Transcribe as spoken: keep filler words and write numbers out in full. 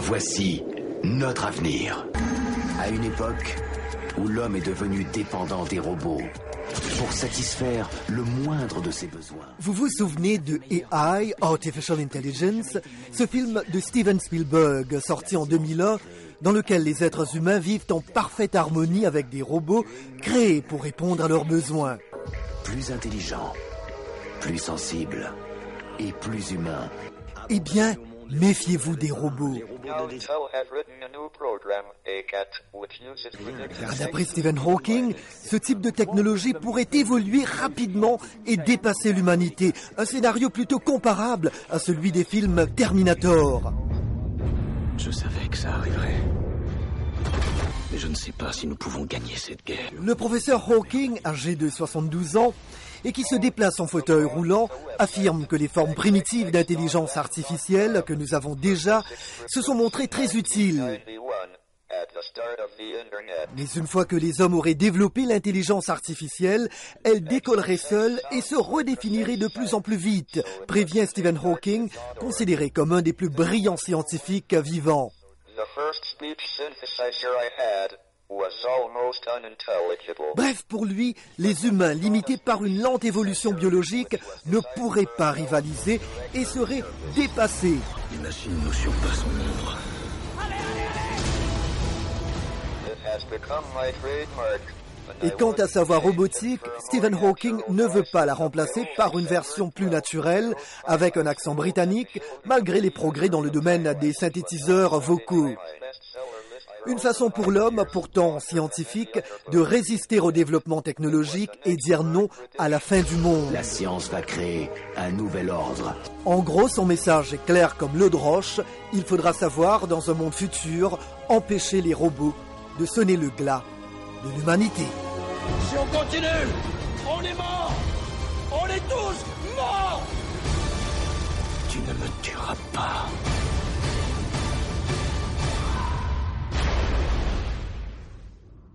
Voici notre avenir. À une époque où l'homme est devenu dépendant des robots pour satisfaire le moindre de ses besoins. Vous vous souvenez de A I, Artificial Intelligence, ce film de Steven Spielberg, sorti en deux mille un, dans lequel les êtres humains vivent en parfaite harmonie avec des robots créés pour répondre à leurs besoins. Plus intelligents, plus sensibles et plus humains. Eh bien, méfiez-vous des robots. D'après Stephen Hawking, ce type de technologie pourrait évoluer rapidement et dépasser l'humanité. Un scénario plutôt comparable à celui des films Terminator. Je savais que ça arriverait. Mais je ne sais pas si nous pouvons gagner cette guerre. Le professeur Hawking, âgé de soixante-douze ans, et qui se déplace en fauteuil roulant, affirme que les formes primitives d'intelligence artificielle que nous avons déjà se sont montrées très utiles. Mais une fois que les hommes auraient développé l'intelligence artificielle, elle décollerait seule et se redéfinirait de plus en plus vite, prévient Stephen Hawking, considéré comme un des plus brillants scientifiques vivants. Bref, pour lui, les humains, limités par une lente évolution biologique, ne pourraient pas rivaliser et seraient dépassés. Les machines nous surpassent en nombre. Et quant à sa voix robotique, Stephen Hawking ne veut pas la remplacer par une version plus naturelle, avec un accent britannique, malgré les progrès dans le domaine des synthétiseurs vocaux. Une façon pour l'homme, pourtant scientifique, de résister au développement technologique et dire non à la fin du monde. La science va créer un nouvel ordre. En gros, son message est clair comme l'eau de roche. Il faudra savoir, dans un monde futur, empêcher les robots de sonner le glas de l'humanité. Si on continue, on est morts. On est tous morts. Tu ne me tueras pas.